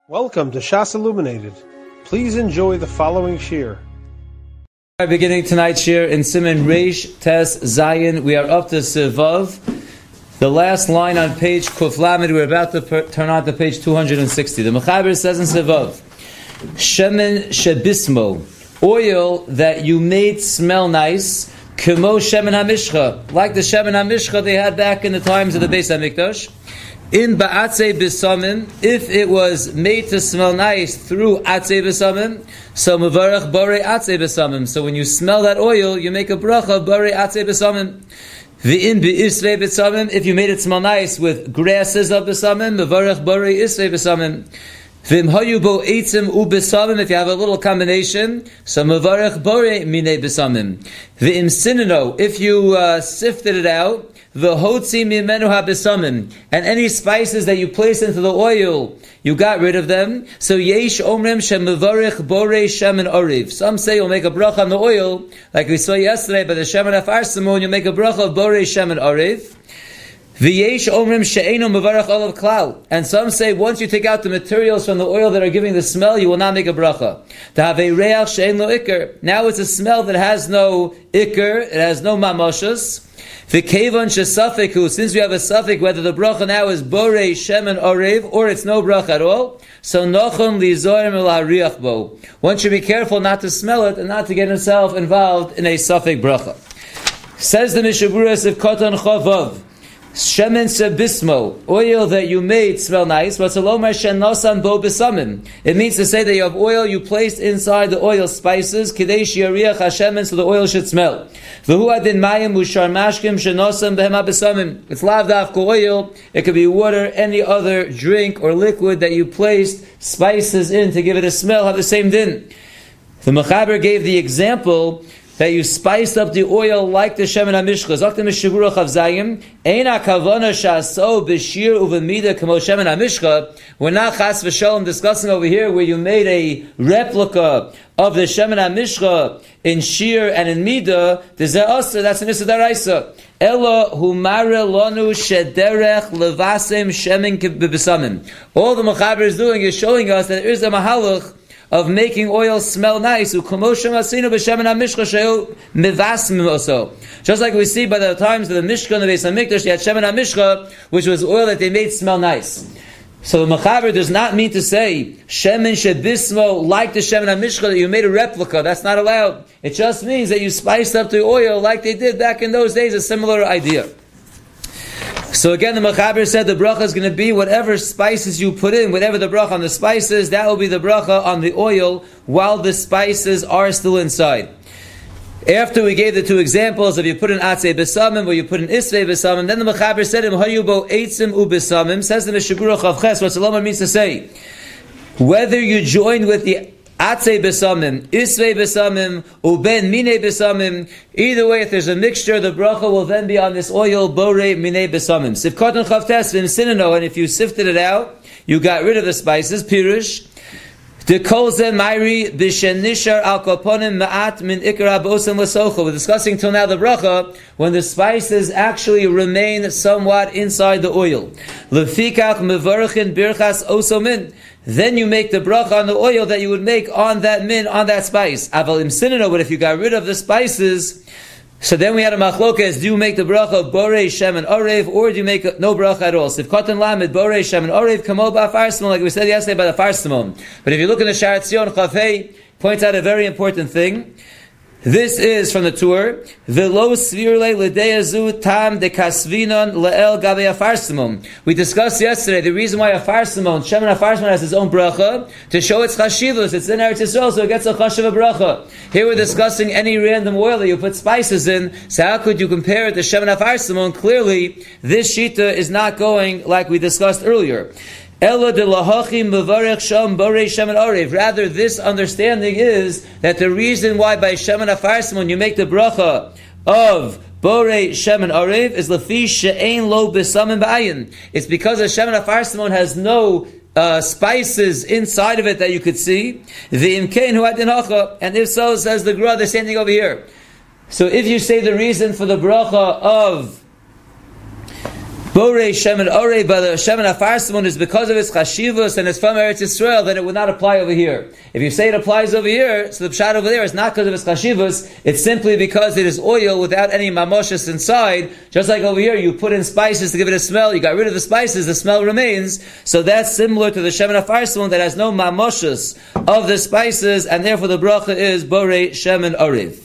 Welcome to Shas Illuminated. Please enjoy the following shir. We are beginning tonight's shir in Siman Reish Tes Zayin. We are up to Sevav, the last line on page Kuf Lamed. We're about to turn on to page 260. The Mechaber says in Sevav, Shemen Shebismo, oil that you made smell nice, Kemo Shemen HaMishcha, like the Shemen HaMishcha they had back in the times of the Beis HaMikdash. In ba'atzei b'samim, if it was made to smell nice through atzei b'samim, so mevarach borei atzei b'samim. So when you smell that oil, you make a bracha borei atzei b'samim. V'in b'isrei b'samim, if you made it smell nice with grasses of b'samim, mevarach borei isrei b'samim. V'im hayu bo eitzim u b'samim, if you have a little combination, so mevarach borei minei b'samim. V'im sinino, if you sifted it out, the hotzi mimenu habesamim, and any spices that you place into the oil, you got rid of them. So yesh omrim shemevarich borei shemen oriv. Some say you'll make a bracha on the oil, like we saw yesterday by the shemen afarsimon. You make a bracha of borei shemen oriv. V'yesh omrim she'enu mevarich olav klal, and some say once you take out the materials from the oil that are giving the smell, you will not make a bracha. Ta'avei reach she'en lo ikar. Now it's a smell that has no ikar, it has no mamashus. V'kevan shesafeku, since we have a suffix whether the bracha now is borei shemen orev or it's no bracha at all, so nochon lizorim elariach bo. One should be careful not to smell it and not to get himself involved in a suffix bracha. Says the Mishaburas of Koton Chavav, Shemen sebismo, oil that you made smell nice, but salomar shenosan bo besamim. It means to say that you have oil you placed inside the oil spices, kidei shiariach hashemen, so the oil should smell. V'hu adin mayim ushar mashkim shenosan behema besamim. It's lav dafka oil, it could be water, any other drink or liquid that you placed spices in to give it a smell, have the same din. The Mechaber gave the example that you spiced up the oil like the Shemen HaMishcha. Zok the Mishabura Chav Zayim, Ein HaKavana Shaso B'shir Uv'mida Kamo Shemen HaMishcha. We're not Chas V'Shalom discussing over here where you made a replica of the Shemen HaMishcha in Shir and in Mida. That's an Issa Daraisa. Ela Humare Lonu Shederech Levasem Shemen B'Besamim. All the Mechaber is doing is showing us that there is a Mahalach of making oil smell nice. Just like we see by the times of the Mishkan and the Beis HaMikdash, they had Shemen HaMishcha, which was oil that they made smell nice. So the Mechaber does not mean to say Shemen Shebismo, like the Shemen HaMishcha, that you made a replica. That's not allowed. It just means that you spiced up the oil like they did back in those days, a similar idea. So again, the Mechaber said the bracha is going to be whatever spices you put in, whatever the bracha on the spices, that will be the bracha on the oil while the spices are still inside. After we gave the two examples of you put in atzei b'samim or you put in isrei b'samim, then the Mechaber said, hayubo eitzim u b'samim, says the Mishabura Chav Ches, what Solomon means to say, whether you join with the atzei b'samim, isrei b'samim, uben minei b'samim. Either way, if there's a mixture, the bracha will then be on this oil, borei minei b'samim. Sifkot and chavtes v'im sinino, and if you sifted it out, you got rid of the spices, pirush. The kolze mairi b'shenishar al koponim ma'at min ikra b'osem l'socho. We're discussing till now the bracha when the spices actually remain somewhat inside the oil. Lefikach mevarchin birchas osomin. Then you make the bracha on the oil that you would make on that min, on that spice. Aval im sinino, but if you got rid of the spices, so then we had a machlokas, do you make the bracha of borei shemen orev, or do you make no bracha at all? So if kotan lamed borei shemen orev, kamo ba'afar, like we said yesterday by the farsimon. But if you look in the Sharat Zion Chafei, points out a very important thing. This is from the Tur. Velo svirle ledeyazu tam de kasvinon leel gabe afarsimon. We discussed yesterday the reason why afarsimon, Shemen afarsimon has its own bracha to show its chashivus. It's in Eretz Yisrael, so it gets a chashiv bracha. Here we're discussing any random oil that you put spices in. So how could you compare it to Shemen afarsimon? Clearly, this shita is not going like we discussed earlier. Rather, this understanding is that the reason why by Shemen HaFarsimon you make the bracha of Borei Shemen Orev is Lafi She'ein Lo B'Samim B'ayin. It's because the Shemen HaFarsimon has no spices inside of it that you could see. And if so, says the Gra, they're standing over here. So if you say the reason for the bracha of Borei Shemen Orei, but the Shemen Afarsimon is because of its chashivus and it's from Eretz Yisrael, then it would not apply over here. If you say it applies over here, so the pshat over there is not because of its chashivus, it's simply because it is oil without any mamoshes inside. Just like over here, you put in spices to give it a smell, you got rid of the spices, the smell remains. So that's similar to the Shemen Afarsimon that has no mamoshes of the spices, and therefore the bracha is Borei Shemen Orei.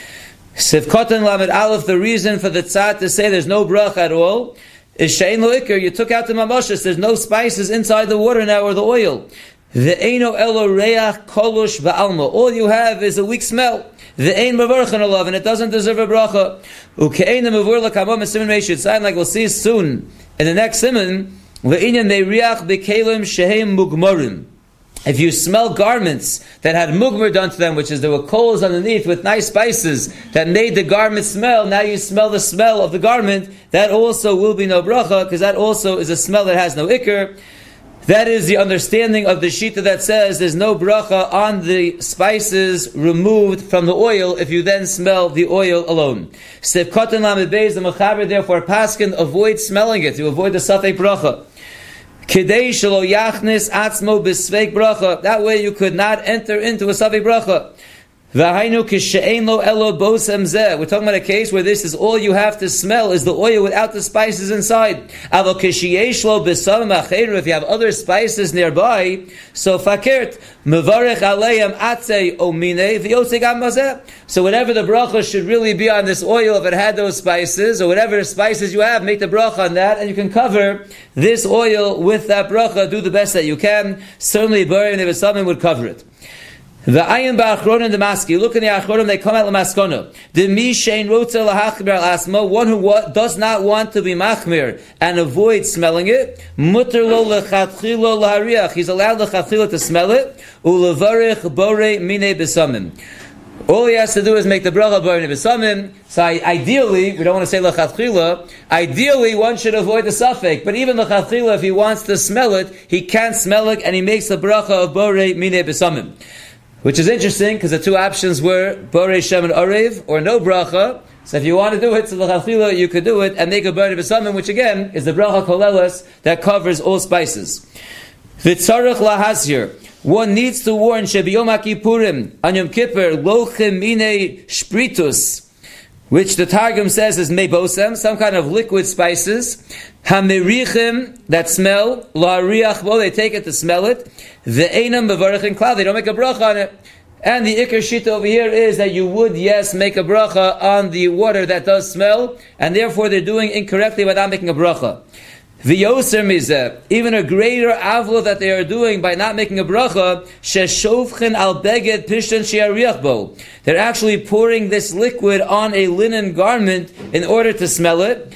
Sivkotan Lamed Aleph, the reason for the tzad to say there's no bracha at all is she'ein lo ikar. You took out the mamoshes. There's no spices inside the water now or the oil. Ve'eino elo reach kolush ba'alma. All you have is a weak smell. Ve'ein mavarchan alav, and it doesn't deserve a bracha. Uke'ein mavur l'kamam siman reish. It sounds like we'll see soon in the next siman. Ve'inyan meiriach bekelim shehem mugmarim. If you smell garments that had mugmar done to them, which is there were coals underneath with nice spices that made the garment smell, now you smell the smell of the garment, that also will be no bracha, because that also is a smell that has no ikr. That is the understanding of the shita that says there's no bracha on the spices removed from the oil if you then smell the oil alone. Sif Kotan Lamed Beis, the Mechaber therefore paskin, avoid smelling it, to avoid the safek bracha. Kedei shelo yachnis atzmo b'sveik bracha. That way you could not enter into a safek bracha. V'hainu kishe'ein lo elo bosem zeh. We're talking about a case where this is all you have to smell is the oil without the spices inside. Avo kisheyesh lo b'samim acheru. If you have other spices nearby, so fakert mevarech aleim atzei omine v'yosei gam mazeh. So whatever the bracha should really be on this oil, if it had those spices, or whatever spices you have, make the bracha on that, and you can cover this oil with that bracha. Do the best that you can. Certainly, Borei Nevesamim would cover it. The ayin ba'achronim the maski. Look in the achronim; they come out l'maskono. The mi shein rotza lahachmir al asma. One who does not want to be machmir and avoid smelling it. Muter lo lechatchilo lahariach. He's allowed lechatchilo to smell it. Ulevarich borei mine besamim. All he has to do is make the bracha borei besamim. So ideally, we don't want to say lechatchila. Ideally, one should avoid the suffix. But even lechatchila, if he wants to smell it, he can't smell it, and he makes the bracha of borei mine besamim. Which is interesting, because the two options were Borei Shemen Orev or no bracha. So if you want to do it, so l'chachila, you could do it and make a Borei B'samim, which again is the bracha koleles that covers all spices. V'tzarech lahazir. One needs to warn Shebiyom HaKippurim on Yom Kippur lochem mine shpritus, which the Targum says is mebosem, some kind of liquid spices. Hamirichim, that smell, la'ariach bo, they take it to smell it. Ve'enam bevarachin klal, they don't make a bracha on it. And the ikar shita over here is that you would, yes, make a bracha on the water that does smell, and therefore they're doing incorrectly by not making a bracha. V'yoser mizeh, even a greater avlo that they are doing by not making a bracha, sheshovchen al beged pishtan she'ariach bo. They're actually pouring this liquid on a linen garment in order to smell it.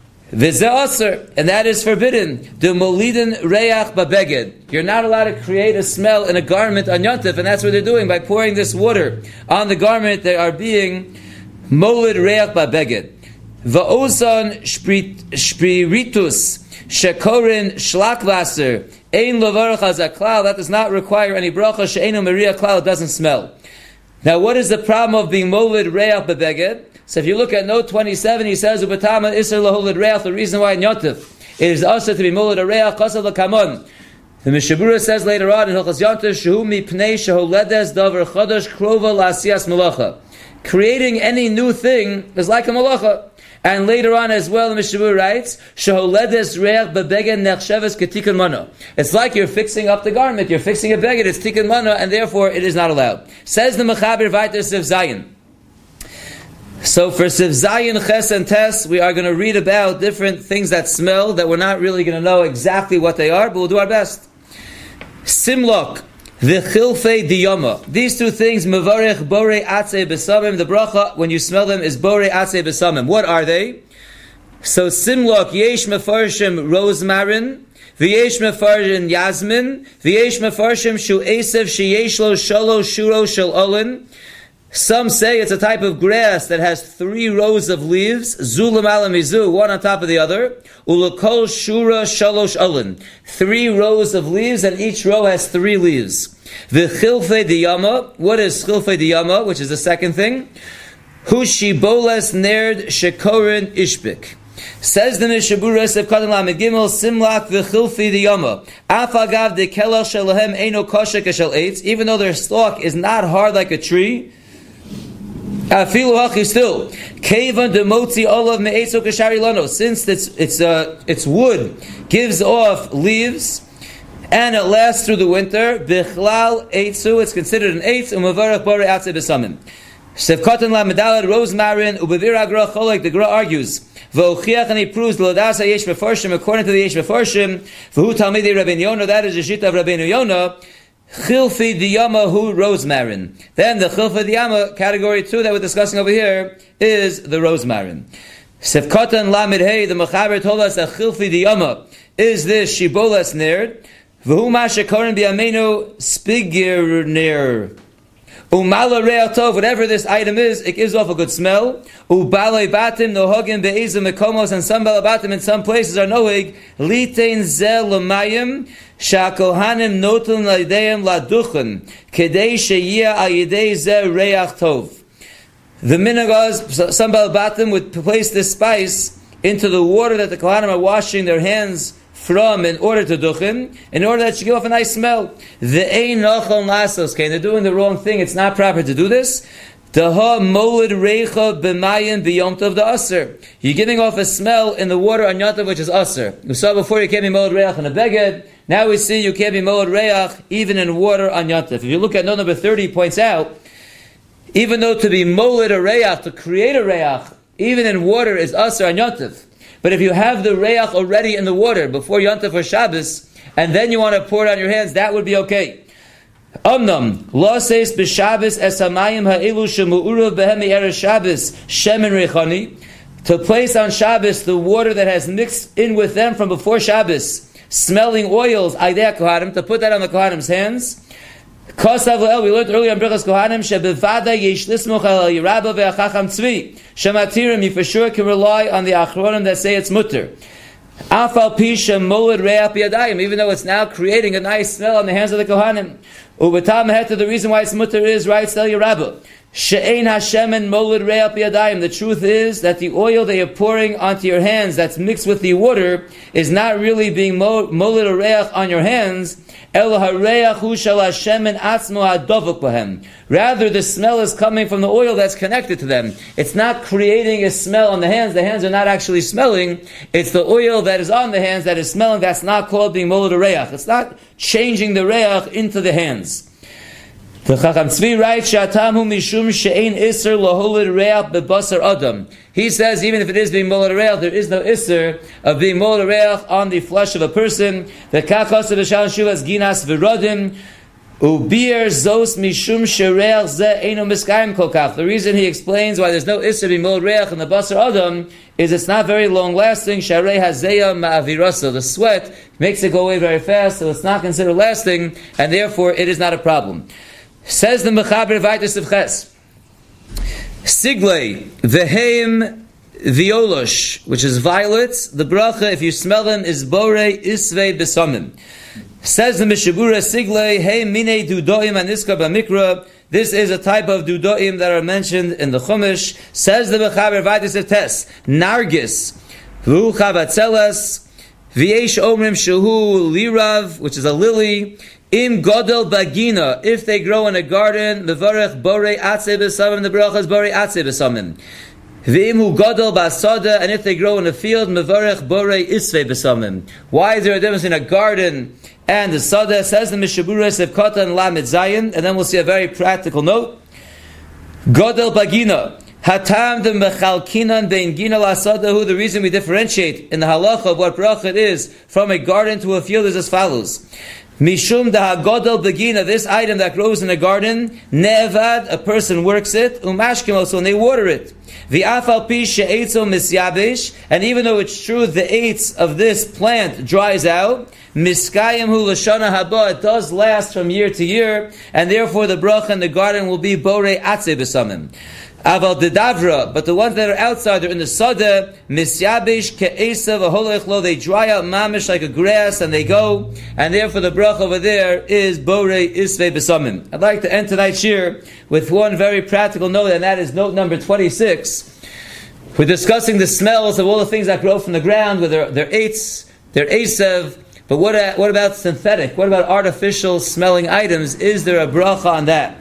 V'zeh aser, and that is forbidden. The molidin reach babeged. You're not allowed to create a smell in a garment on Yontif, and that's what they're doing. By pouring this water on the garment, they are being molid reach babeged. Va'osan spiritus shekorin shlakvasser ein levarach hazaklal. That does not require any bracha. She'enu maria klal, it doesn't smell. Now, what is the problem of being molid reach babeged? So if you look at note 27, he says, "Ubatama iser laholid reach." The reason why in Yontif it is also to be molid a reach kasav lakamon. The Mishabura says later on in Hilchos Yontif, "Shehu mipnei sheholedes davar chadash krova la'asiyas malacha." Creating any new thing is like a malacha. And later on as well, the Mishabura writes, "Sheholedes reach bebeged nechsheves ketikkun mana." It's like you're fixing up the garment, you're fixing a beged, it's tikkun mana, and therefore it is not allowed. Says the Mechaber Vayter Siv Zayin. So for Siv Zayin, Ches, and Tes, we are going to read about different things that smell that we're not really going to know exactly what they are, but we'll do our best. Simlok, V'chilfei diyama. These two things, Mevarech borei atzei besamim. The bracha, when you smell them, is borei atzei besamim. What are they? So Simlok, Yesh mefarshim rosmarin, V'yesh mefarshim yasmin, V'yesh mefarshim shu esev sheyesh lo shalosh shuro shel olin. Some say it's a type of grass that has 3 rows of leaves, zulam alamizu, one on top of the other, ulakol shura shalosh olin. 3 rows of leaves, and each row has 3 leaves. V'chilfei diyama. What is chilfei diyama? Which is the second thing. Hu shiboles nerd shekorin ishbik. Says the Mishabura Sefkatan Lamed Gimel Simlak v'chilfi diyama Afagav de kelach shelahem eino kosher keshel eitz. Even though their stalk is not hard like a tree, afilu hachi still kevan demotzi olav me'etzo keshari lano. Since its wood gives off leaves and it lasts through the winter, bichlal eitzu, it's considered an eitz, umavarach borei atzei b'samim. Sefkatan Lamedalad Rosemarin Ubavir Agra Cholek. The Gra argues V'ochiach, and he proves L'odasa Yesh Mefarshim, according to the Yesh Mefarshim, V'hu Talmidei Rabbeinu Yonah, that is the Shita of Rabbeinu Yonah, Chilfi Diyama Hu Rosemarin. Then the Chilfi Diyama, category 2 that we're discussing over here, is the Rosemarin. Sefkatan Lamed Hey, the Mechaber told us that Chilfi Diyama is this Shibolas Nerd, V'hu Mashakorin B'Yameinu Spigir Nerd. Umala re'atov, whatever this item is, it gives off a good smell. Ubalei batim nohogim be'ezim mekomos, and some balabatim in some places are nohig litein zel l'mayim shakohanim noton l'ideyim laduchen kedei sheyia ayidei ze re'ach tov. The minhag, some balabatim would place this spice into the water that the kohanim are washing their hands from in order to duchen, in order that it should give off a nice smell. The ein nachal nasos, they're doing the wrong thing. It's not proper to do this. Daha molid reicha b'mayim b'yom tov the aser. You're giving off a smell in the water on Yom Tov, which is aser. We saw before you can't be molid reiach in a beged. Now we see you can't be molid reiach even in water on Yom Tov. If you look at note number 30, it points out, even though to be molid a reiach, to create a reiach, even in water is aser on Yom Tov. But if you have the reach already in the water before Yom Tov or Shabbos, and then you want to pour it on your hands, that would be okay. Omnam lo says b'Shabbos es hamayim ha'elu shemu'urav behem me'erev Shabbos shemen reichani. To place on Shabbos the water that has mixed in with them from before Shabbos, smelling oils, aidei kohanim, to put that on the kohanim's hands. Kosav le'el, we learned earlier on Birchas Kohanim, shebevada yesh lismoch al Yerabba ve'achacham tzvi. Shematirim, you for sure can rely on the achronim that say it's mutter. Afal pi shemoled re'ap yadayim, even though it's now creating a nice smell on the hands of the Kohanim. Ubetam heta, the reason why it's mutter is, right, Stel Yerabba. She'ein Hashemen moled re'ap yadayim. The truth is that the oil that you're pouring onto your hands that's mixed with the water is not really being moled re'ach on your hands. Rather, the smell is coming from the oil that's connected to them. It's not creating a smell on the hands. The hands are not actually smelling. It's the oil that is on the hands that is smelling. That's not called being moled re'ach. It's not changing the re'ach into the hands. The Chacham Tzvi writes, "Shatamu mishum she'ein iser laholid re'ach bebasar adam." He says, even if it is being moled re'ach, there is no iser of being moled re'ach on the flesh of a person. The kachas of Shal Shuvas ginas v'rodim ubier zos mishum she're'ach ze eino miskayim kolkach. The reason he explains why there's no iser being moled re'ach in the basar adam is it's not very long lasting. Sharei hazeya ma'avirasa. The sweat makes it go away very fast, so it's not considered lasting, and therefore it is not a problem. Says the Mechaber Vaitis of Ches, Siglei v'heim violosh, which is violets. The bracha, if you smell them, is borei isvei besamim. Says the Mishabura Siglei heim minei dudoim aniska b'mikra. This is a type of dudoim that are mentioned in the Chumash. Says the Mechaber Vaitis of Tes, Nargis v'hu chavatzelas v'yesh omrim shehu lirav, which is a lily. Im godel bagina, if they grow in a garden, mevarech borei atzei b'samim, the bracha is borei atzei b'samim. V'im hu godel b'asada, and if they grow in a field, mevarech borei isvei b'samim. Why is there a difference in a garden and a sada? Says the Mishabura Sefkatan Lamed Zayin, and then we'll see a very practical note. Godel bagina. Hatam the mechalkinan bein gina lasadahu. The reason we differentiate in the halacha of what bracha it is from a garden to a field is as follows. Mishum da hagodel begina, this item that grows in a garden, nevad, a person works it, umashkim also, and they water it. V'afal pi she'etzo misyabish, and even though it's true the eitz of this plant dries out, miskayim hu l'shana haba, it does last from year to year, and therefore the bracha in the garden will be borei atzei b'samim. Aval dedavra, but the ones that are outside, they're in the sada, misyabish ke'esav aholechlo, they dry out mamish like a grass, and they go, and therefore the bracha over there is borei isvei b'samim. I'd like to end tonight's shir with one very practical note, and that is note number 26. We're discussing the smells of all the things that grow from the ground, whether they're eitz, they're asev. But what about synthetic? What about artificial smelling items? Is there a bracha on that?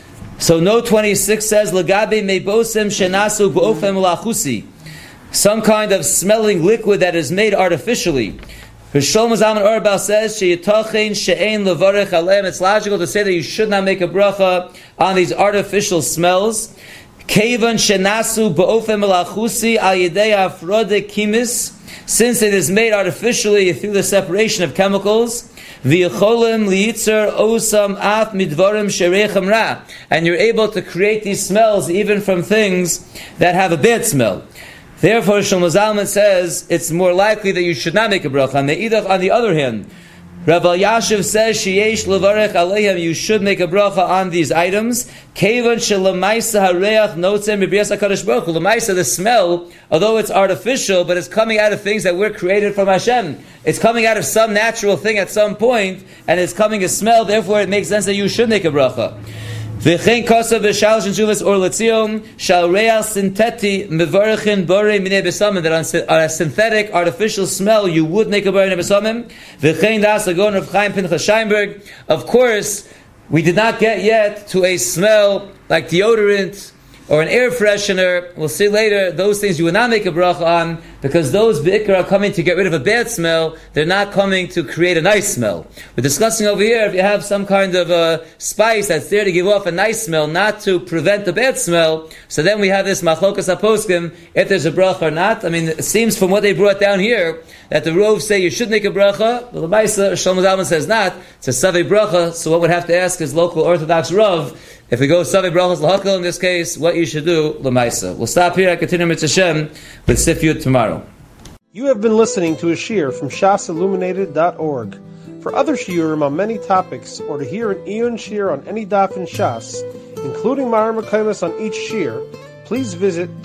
So note 26 says, Lagabe mebosem shenasu b'ofem lachusi. Some kind of smelling liquid that is made artificially. Shlomo Zalman Auerbach says, Sheyitachen she'ein levarech aleim. It's logical to say that you should not make a bracha on these artificial smells. Kevan shenasu ba'ofem lachusi al yedei afrode kimis. Since it is made artificially through the separation of chemicals. V'yicholem liyitzer osam af midvarim shereichem ra. And you're able to create these smells even from things that have a bad smell. Therefore, Shlomo Zalman says it's more likely that you should not make a bracha. On the other hand, Rav Elyashiv says sheyesh levarech aleihem. You should make a bracha on these items. Kevan shelamaisa hareach notzem b'brias hakadosh baruch hu. Lamaisa, the smell, although it's artificial, but it's coming out of things that were created from Hashem. It's coming out of some natural thing at some point, and it's coming a smell. Therefore, it makes sense that you should make a bracha. V'chein kosav v'shalosh shuvas or letzion shal real synteti mevarichin borei minei besamim. That on a synthetic, artificial smell, you would make a borei minei besamim. V'chein das agon Rav Chaim Pinchas Scheinberg. Of course, we did not get yet to a smell like deodorant or an air freshener. We'll see later, those things you would not make a bracha on, because those bi'ikr are coming to get rid of a bad smell. They're not coming to create a nice smell. We're discussing over here, if you have some kind of a spice that's there to give off a nice smell, not to prevent the bad smell, so then we have this machlokas haposkim, if there's a bracha or not. I mean, it seems from what they brought down here, that the Rov say you should make a bracha, but the Maisa, Shlomo Zalman says not. It's a savei bracha, so what would have to ask is local Orthodox Rav, if we go savei brachas lahakal in this case, what you should do, l'maisa. We'll stop here. I continue with Hashem with Sif Yud tomorrow. You have been listening to a shiur from shasilluminated.org. For other shiurim on many topics, or to hear an Iyun shiur on any daf in Shas, including Mara Mekaymas on each shiur, please visit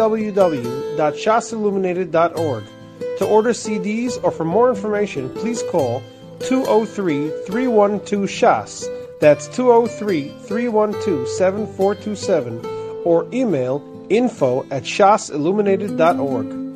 www.shasilluminated.org. To order CDs or for more information, please call 203-312-SHAS. That's 203-312-7427, or email info@shasilluminated.org.